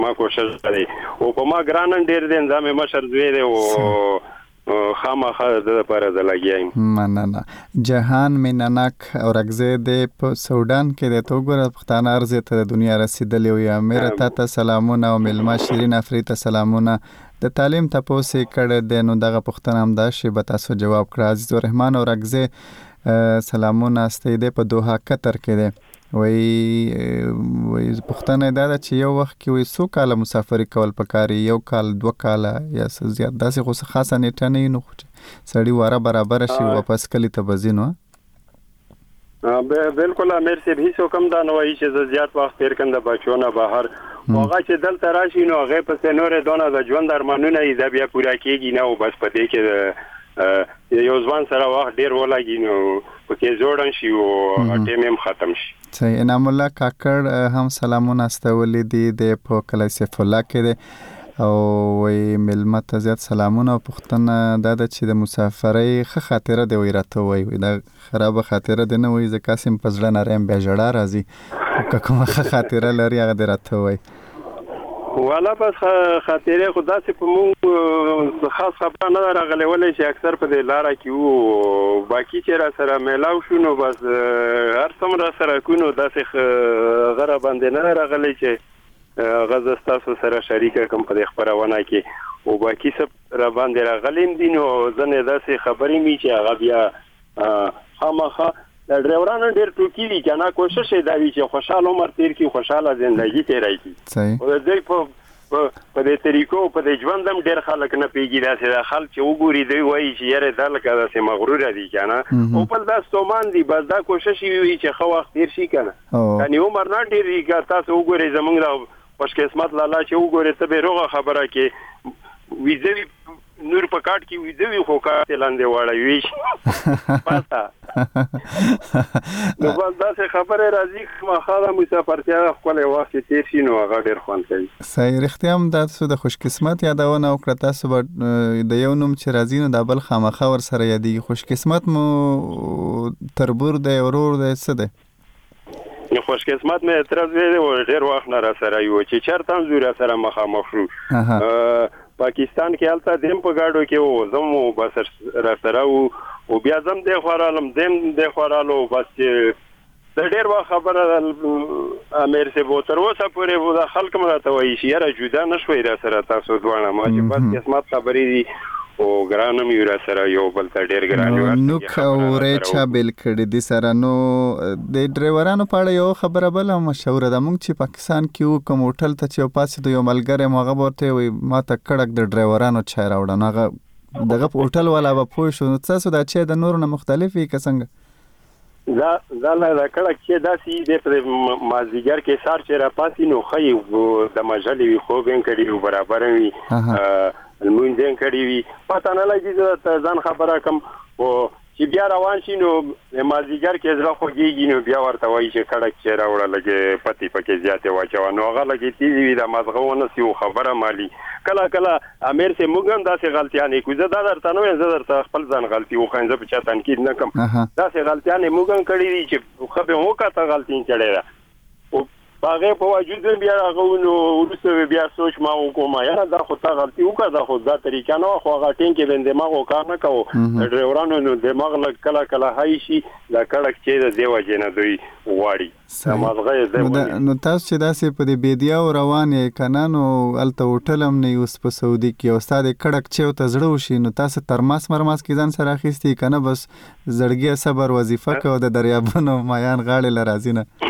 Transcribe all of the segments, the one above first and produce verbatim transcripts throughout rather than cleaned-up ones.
ما کوشش کوي او په ما ګران ډیر دین زمې مشر زوی دی او خامخا د لپاره د لګیایم. مننه. جهان مینناک اورګزی د په سودان کې د توګره پښتانه ارزه ته د دنیا رسیدلی وي. امیر ته سلامونه او ملما شیرین افری ته سلامونه. د تعلیم تاسو کړه د نو دغه پښتنه هم دا شی به تاسو جواب کړ. عزیز الرحمن اورګزی سلامونه استیده په دوحه قطر کې ده. وای وای پښتنه دا چې یو وخت کې وای سو کال مسافری کول پکاري، یو کال دو کال یا زیات داسې خو خاصه نیټه نه نو سړی واره برابر شي واپس کلی ته بزینو. بالکل امیر سی هیڅ کوم دا نه وایي چې زیات وخت تیر کنده بچونه بهر هغه چې دلته راشي نو هغه په سينورې دونه د ژوند ارمانونه یې دا بیا پورا کیږي نه او بس په دې کې یو ځوان سره وخت ډیر ولګي نو پکې جوړن شي او ټیم هم ختم شي. صحیح. انعام الله کاکړ هم سلامونه استولې دي د په کلیسیف الله کې دي او وی ملمت زیات سلامونه او پښتنه دا د چې د مسافرۍ ښه خاطره دی وی راته وی دا خراب خاطره دی نه وی ځکه قاسم پزړه نرم بیا جړه راځي که کومه ښه خاطره لري هغه دی راته وی. والا بس خاطره خدا سي په مو خاص خبره نه راغلي ولې چې اکثر په دې لار کې وو باقي چې را سره ملاو شو نو بس هر څومره سره کو نو داسې غره باندې نه راغلي چې غزه تاسو سره شریکه کوم په خبرونه کې او باقي سب را باندې راغلیم دي نو ځنه داسې خبرې می چې هغه بیا خامخا د ډرایورانو ډیر ټوکی دي کنه کوشش یې دا وی چې خوشاله عمر تیر کی خوشاله ژوندۍ تیرای کی. صحیح. او د په په دې طریقو په دې ژوندم ډیر خلک نه پیږي دا چې خلک چې وګوري دی وایي چې یاره دا لکه داسې مغرور دي کنه او په داس تومان دي بس دا کوشش وی چې خو وخت تیر شي کنه کني عمر نه ډیر ریګه تاسو وګورئ زمونږ دا خوش قسمت لاله چې وګورئ ته به روغه خبره کې ویزوی نور په کاټ کې ویزوی خو کاټ لاندې واړی وی پاسه نو بس دا څه خبره راځي ما خاله مسافرتیا خپل وخت تیر شي نو هغه ډیر خوند کوي. صحیح. رښتیا هم تاسو د خوش قسمت یادونه وکړه. تاسو د یو نوم چې راځي نو د بل خامخا ور سره یادېږي. خوش قسمت مو تربور دی ورور دی څه دی؟ نو خوش قسمت مې اعتراض ویل ډیر وخت نه را سره یو چې چرته زوره سره مخامخ شو. پاکستان کې الته دیم په گاډو کې وو زمو بس را سره او بیا زم د خورالم دیم د خورالو بس د ډیر وا خبره امیر سه بو تر اوسه پورې وو د خلک مراته وایي چې یاره جدا نشوي را سره تاسو دوانه ما چې بس قسمت خبرې دي او ګرانم یو را سره یو بل ته ډیر ګران یو نو خورې چا بل کړي دي سره نو د ډرایورانو په اړه یو خبره بل مشهور ده. موږ چې پاکستان کې کوم هوټل ته چې پاسې د یو ملګری مغه ورته وي ما ته کړک د ډرایورانو چای راوړل هغه دغه هوټل والا به پوه شو. نو تاسو دا چې د نور نه مختلفي کسنګ دا دا لا کړه چې دا سي د مازیګر کې سار چې را پاسې نو خې د مجلې خو بین کړي برابر وي المون دین کړي وي پته نه لګي ته ځان خبره کوم او چې بیا روان شي نو مازیګر کې زړه خوږیږي نو بیا ورته وایي چې کړه چې راوړل لګي پتی پکې زیاته واچو نو هغه لګي تیزی وي د مازغونه سی خبره مالی کله کله امیر سه موږ داسې غلطیانې کوي زه دا درته نو زه درته خپل ځان غلطي وخایم زه په چا تنقید نه کوم داسې غلطیانې موږ کړې دي چې خو به وکړه غلطي کړې او باغه په وجود بیا هغه نو ورسره بیا سوچ ما وکوم یا دا خو تا غلطي وکړه دا خو دا طریقه نه خو هغه ټینګ کې بند دماغ وکړ نه کوو ډرایورانو نو دماغ لک کله کله هاي شي دا کړک چې د دیو جن دوی واړي مازغه دې نو تاسو چې داسې په دې بيدیا روان یې کنه نو الته هوټلم نه اوس په سعودي کې استاد کړک چې ته زړه وشي نو تاسو ترماس مرماس کې ځان سره اخیستي کنه بس زړګي صبر وظیفه کو د دریابونو مایان غاړي لرازي نه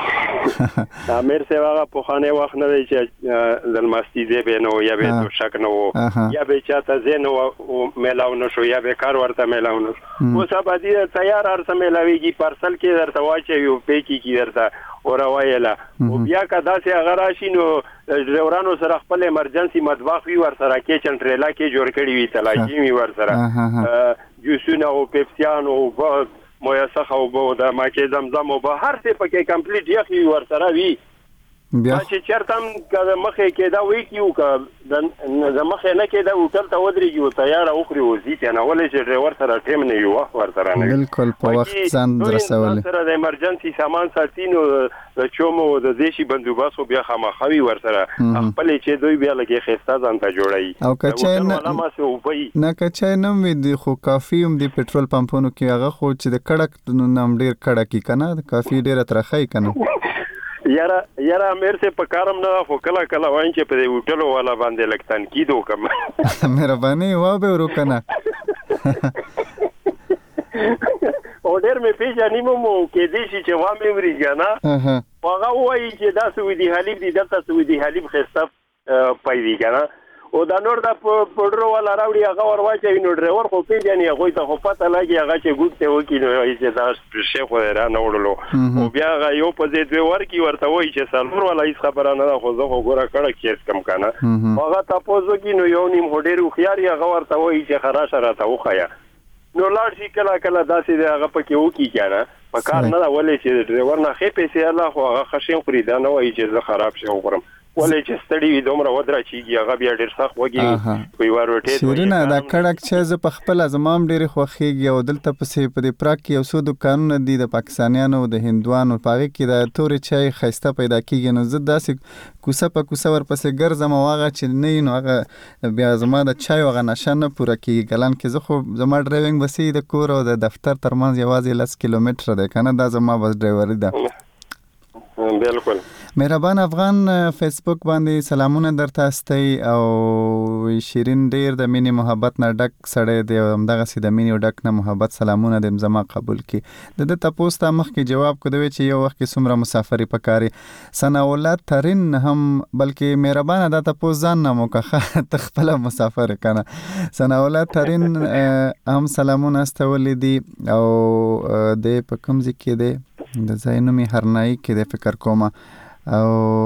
امیر سه هغه په خانه وخت نه دی چې زلمستی دی به نو یا به تو شک نو یا به چاته زین او ملاو نشو یا به کار ورته ملاو نشو او سبادی تیار ارسه ملاویږي پارسل کې درته واچي یو پیکی کې درته اور وایلا او بیا کدا سه هغه راشي نو ډرایورانو سره خپل ایمرجنسي مطبخ وی ور سره کې چنټریلا کې جوړ کړی وی تلاجی وی ور سره جوسونه او پیپسیان او مویا څخه او بو د ماکه زمزم او به هر څه پکې کمپلیټ یخي ور سره وی بیا چې چرته هم مخې کې دا وی کیو که د مخې نه کې دا هوټل ته ودرېږي او تیار وخوري وزي ته نه ولې چې ډرایور سره ټیم نه یو وخت ورسره نه بالکل په وخت ځان رسول سره د ایمرجنسي سامان ساتینو د چومو د دیشي بندوباسو بیا خامخوي ورسره خپل چې دوی بیا لګي خسته ځان ته جوړي او کچې نه کچې نو وي د خو کافي هم د پېټرول پمپونو کې هغه خو چې د کډک نوم ډیر کډک کی کنه د کافي ډیره ترخی کنه یاره یاره امیر سے په کارم نه خو کله کله وایي چې په دې هوټلو والا باندې لګ تنقید وکم مهرباني و به ورکنه او ډېر مې پیژنې مو کې دې شي چې و مې ورېږه نه هغه وایي چې دا سعودي حلیب دي دلته سعودي حلیب ښایسته پیدا کنه او دا نور د پډرو والا راوړي هغه ور واچوي نو ډرایور خو پیژنې هغوی ته خو پته لګي هغه چې ګوت ته وکړي نو چې دا شیخ خو را نه وړلو او بیا هغه یو په ځای دوی ورکړي ورته وایي چې څلور والا هېڅ خبره نه ده خو زه خو ګوره کړک کیس کم که نه هغه تپوس وکړي نو یو نیم خو ډېر هوښیار یې هغه ورته وایي چې ښه راشه راته وښیه نو لاړ شي کله کله داسې دی هغه پکې وکړي که نه په کار نه ده ولې چې ډرایور نه ښې پیسې الله خو هغه ښه شی خوري دا نه وایي چې زه خراب شی وخورم ولې چې ستړي وي دومره ودره چېږي هغه بیا ډېر سخت وږي په یوه روټۍ شیرینه دا کړک چې زه په خپله زما هم ډېرې خوښېږي او دلته پسې په دې پراګ کې یو څو دوکانونه دي د پاکستانیانو د هندوانو په هغې کې د تورې چای ښایسته پیدا کېږي نو زه داسې کوڅه په کوڅه ورپسې ګرځم او هغه چې نه وي نو هغه بیا زما د چای هغه نشه نه پوره کېږي ګلان کې زه خو زما ډرایوینګ بسې د کور او د دفتر ترمنځ یوازې لس کیلومتره دی که نه دا زما بس ډرایوري ده بالکل مهربان افغان فیسبوک باندې سلامونه درته استي او شیرین ډیر د مینې محبت نه ډک سړی دی او همدغسې د مینې ډک نه محبت سلامونه دې زما قبول کړي د ده تپوس ته مخکې جواب کو دوی چې یو وخت کې څومره مسافري پکاري ثناءالله ترین هم بلکې مهربانه دا تپوس ځان نه مو که ته خپله مسافر کنه ثناءالله ترین هم سلامونه استولی دي او د په کوم ځای کې دی د ځای نوم یې هرنایي کې دی فکر کومه او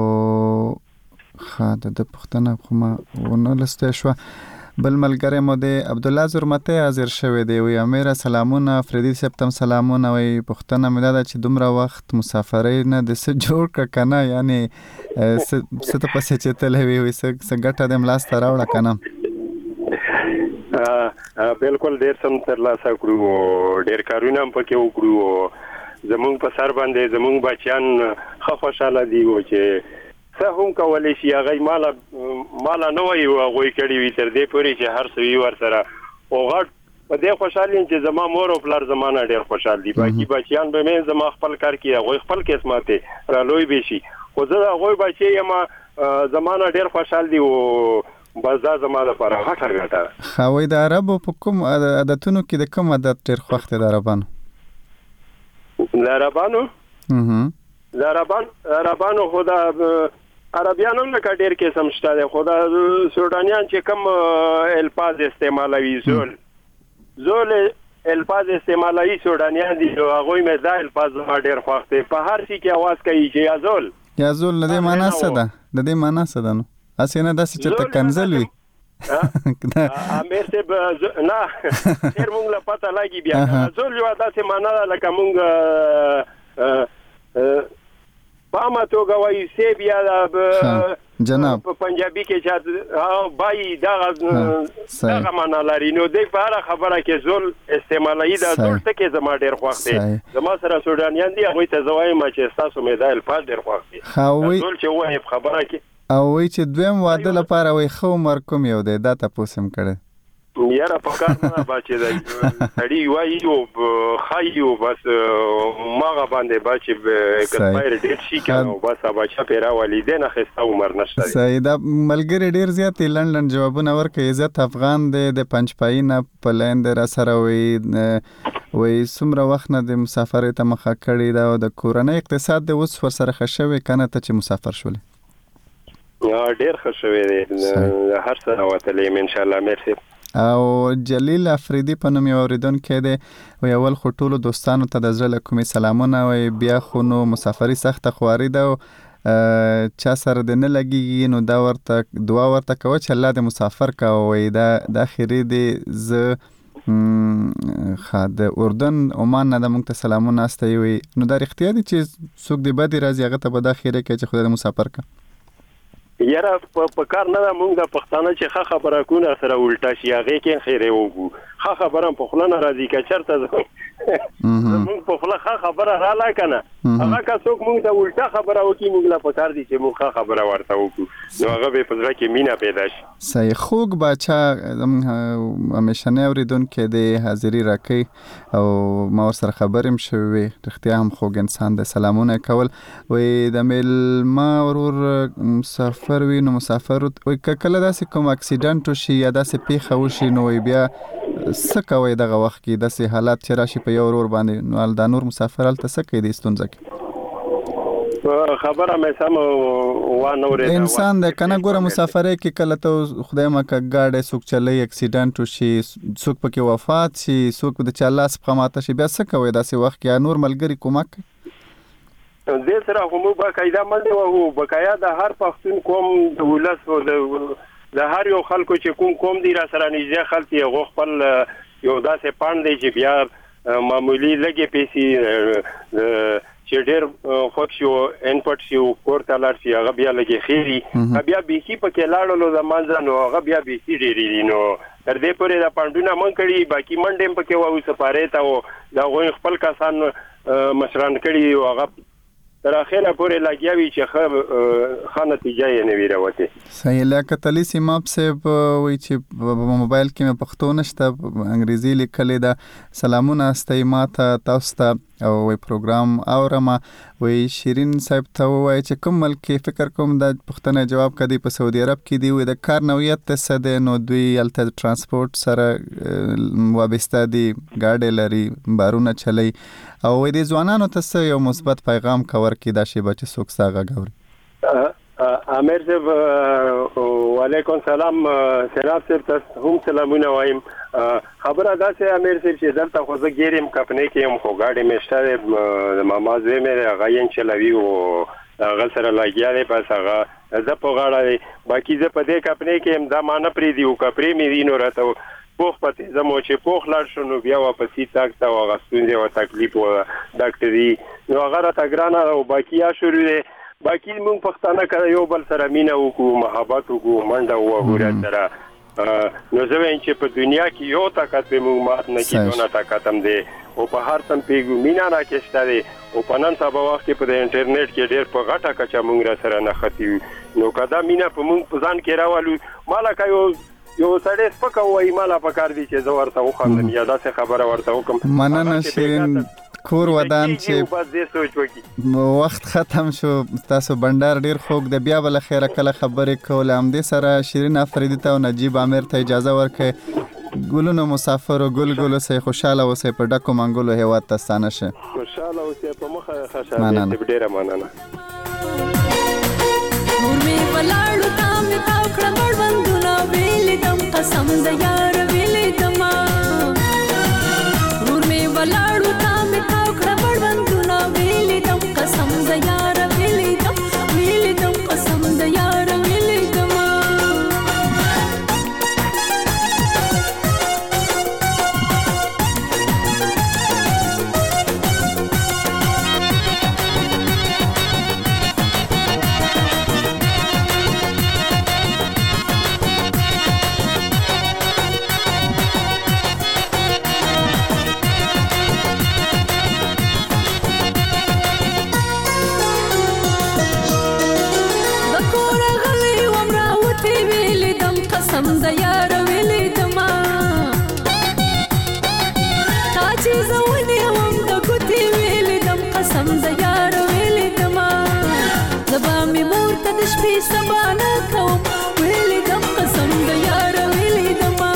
ښه د ده پوښتنه خو ما ونه لستی شوه بل ملګری مو دی عبدالله زرمتی حاضر شوی دی وی امیره سلامونه فریدي صاحب ته هم سلامونه وی پوښتنه مې دا ده چې دومره وخت مسافرۍ نه د څه جوړ کړه که نه یعنې څه ته پسې چې تللی وي وی څه ګټه دې هم لاسته راوړه که نه بالکل ډېر څه م ترلاسه کړو ډېر کارونه هم پکې وکړو زمونږ په سر باندې زمونږ بچیان ښه خوشحاله دي و چې څه هم کولی شي هغوی ماله ماله نه وایي هغوی کړي وي تر دې پورې چې هر څه وي ورسره خو غټ په دې خوشحال یم چې زما مور او پلار زما نه ډېر خوشحال دي باقي بچیان به مې زما خپل کار کوي هغوی خپل قسمت را لوی به شي خو زه د هغوی بچی یم زما نه ډېر خوشحال دي او بس دا زما دپاره غټه ګټه ښه وایي د عربو په کوم عادتونو کې د کوم عادت ډېر خوښ دی د عربانو د عربانو د عربان عربانو خو د عربیانو لکه ډېر قسم شته دی خو د سوډانیان چې کوم الفاظ استعمالوي زول زول الفاظ استعمالوي سوډانیان دي هغوی مې دا الفاظ زما ډېر خوښ دی په هر شي کې اواز کوي چې یا زول یا زول د دې معنا څه ده د دې معنا څه ده نو هسې نه داسې چې ته کنځل وي امیر صاحب نه ډېر مونږ له پته لګي بیا زول یوه داسې معنا ده لکه مونږ په عامه توګه وایي سیب یا جناب په پنجابي کې چې بایي دغه معنا لري نو دی په هره خبره کې زول استعمالوي دا زول ټکی زما ډېر خوښ دی زما سره سوډانیان دي هغوی ته زه وایم چې ستاسو مې دا الفاظ ډېر خوښ دي زول چې ووایي په خبره کې او وایي چې دویم واده لپاره وایي ښه عمر کوم یو دی دا تپوس هم کړی یاره په کار نه به چې سړي وایي او ښایي او بس ماغه باندې به چې اکسپایر ډېټ شي که نو بس بچه پرې راولي دی نه ښایسته عمر نشته دی صحیح دا ملګري ډېر زیات یې لنډ لنډ جوابونه ورکوي عزت افغان دی د پنجپایي نه په لاین دی را سره وایي وایي څومره وخت نه د مسافرۍ ته مخه کړې ده او د کورنۍ اقتصاد دی اوس ورسره ښه شوی که نه ته چې مسافر شولې ډېر ښه شوی دی هر څه راوتلی یم انشاءالله مرسي او جلیل افریدي په نوم یو اورېدونکی دی وایي اول خو ټولو دوستانو ته د زړه له کومې سلامونه وایي بیا خو نو مسافري سخته خواري ده او چا سره دې نه لګېږي نو دا ورته دعا ورته کوه چې الله دې مسافر کوه وایي دا دا خیرې دی زه خا د اردن عمان نه د موږ ته سلامونه استوي وي نو دا رښتیا دي چې څوک د بدی راځي هغه ته به دا خیره کوي چې خدای د مسافر کا یاره په کار نه موږ د پښتانه چې ښه خبره کوونه سره الټا شي هغه کې خیره وګو ښه خبره په خلانه راځي که چرته موږ په خله ښه خبره را لا کنه هغه که څوک موږ ته الټا خبره وکړي موږ لا پکار دي چې موږ ښه خبره ورته وکړو نو هغه به په زړه کې مینا پیدا شي. صحیح. خوږ باچا همیشنه اوریدونکو د حاضری راکې او ما ورسره خبرم شوې رښتیا هم خوږ انسان د سلامونه کول وې د میلمه ورور مسافر وي نو مسافر وي کله داسې کوم اکسیډنټ وشي یا داسې پیښه وشي نو بیا څه کوي دغه وخت کې داسې حالات چې راشي په یو ورور باندې نو دا نور مسافر هلته څه کوي د ستونزه کې خبره مې سم وانه ورته انسان د کنه ګوره مسافرې کې کله ته خدای مکه گاډي څوک چلي اکسیډنټ وشي څوک پکې وفات شي څوک د چا لاس په ماته شي بیا څه کوي داسې وخت کې نور ملګری کومک دې سره هم به قاعده منډه وو بقایا د هر پښتون قوم د ولس او د د هر یو خلکو چې کوم کوم دی را سره نږدې خلک یې غو خپل یو داسې پاند دی چې بیا معمولی لګي پیسې چې ډېر خوښ شو انپټ شو ورته لار شي هغه بیا لګي خيري بیا بيخي په کلاړو د مانځ نو هغه بیا بيخي ډېری نو تر دې پورې د پاندونه مونږ کړي باقي منډم پکې وو سپاره تا او دا غوي خپل کسان مشران کړي او هغه تر اخره پورې لګیاوي چې خانه نتیجه یې نه ویروته. صحیح. لکه تلی سیماب صاحب وی چې په موبایل کې مې پښتو نشته انګریزي لیکلې ده سلامونه استای ماته تاسو ته او وی پروګرام اورم وی شیرین صاحب ته وای چې کوم ملک فکر کوم د پښتنه جواب کدي په سعودي عرب کې دی وی د کار نوعیت څه ده نو دوی الته ترانسپورت سره وابسته دي ګاډي لري بارونه چلی او وی د ځوانانو ته یو مثبت پیغام کور کې دا شی بچ سوک ساغه غوري امیر صاحب وعلیکم سلام سلام صاحب تاسو هم سلامونه وایم خبره دا چې امیر صاحب چې دلته خو زه ګیرم کپنې کې هم خو گاډي مشته د ماما زوی مې غاین چلوي او هغه سره لګیا دی پس هغه زه په غاړه باقي زه په دې کپنې کې هم دا مانه پرې دی او کپرې مې دی نو راته پوخ پته زمو چې پوخ لاړ شو نو بیا واپسې تاک تا واغستون دی او تکلیف او ډاکټري نو هغه راته ګرانه او باقي یا شروع دی باقي موږ پښتانه کړه یو بل سره مینا وکړو محبت وکړو منډه وغوړه سره نو زه وایم چې په دنیا کې یو طاقت به موږ مات نه کیږو نه طاقت هم دی او په هر تم پیګو مینا راکشته دی او په نن سبا وخت کې په انټرنیټ کې ډېر په غټه کچا موږ را سره نه ختی نو کدا مینا په موږ په ځان کې راوالو مالکه یو یو سړی سپکه وای مالا په کار دی چې زه ورته وخاندم یا داسې خبره ورته وکم مننه شیرین کور ودان چې وخت ختم شو تاسو بندر ډیر خوږ د بیا بل خیره کله خبرې کول هم دې سره شیرین افریدی ته او نجیب عامر ته اجازه ورکړي ګلونو مسافر او ګل ګل سه خوشاله اوسه په ډکو منګولو هیواد ته ستانه شه خوشاله اوسه په مخه خوشاله دې ډیره مننه نور می ولاړو تام تا کړه مړوندونه ویلې دم قسم د یار ویلې دم نور می ولاړو تام تا کړه مړوندونه ویلې دم قسم د یار ویلې دم ویلې دم قسم د یار ویلې دم قسم د یار ویلې دما تا چې زونی هم د ګوتې ویلې دم قسم د یار ویلې دما زبا می مور ته د شپې سبا نه کوم ویلې دم قسم د یار ویلې دما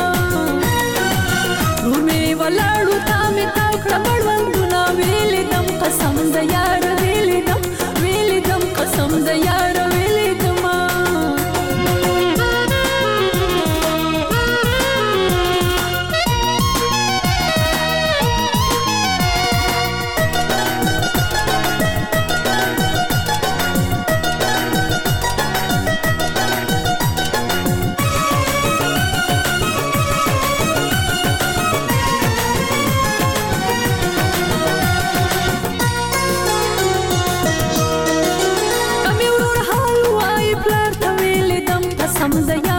نور می ولاړو تا می تا کړه مړوندونه ویلې دم قسم د یار ویلې دم ویلې دم قسم د یار ویلې دما قسم د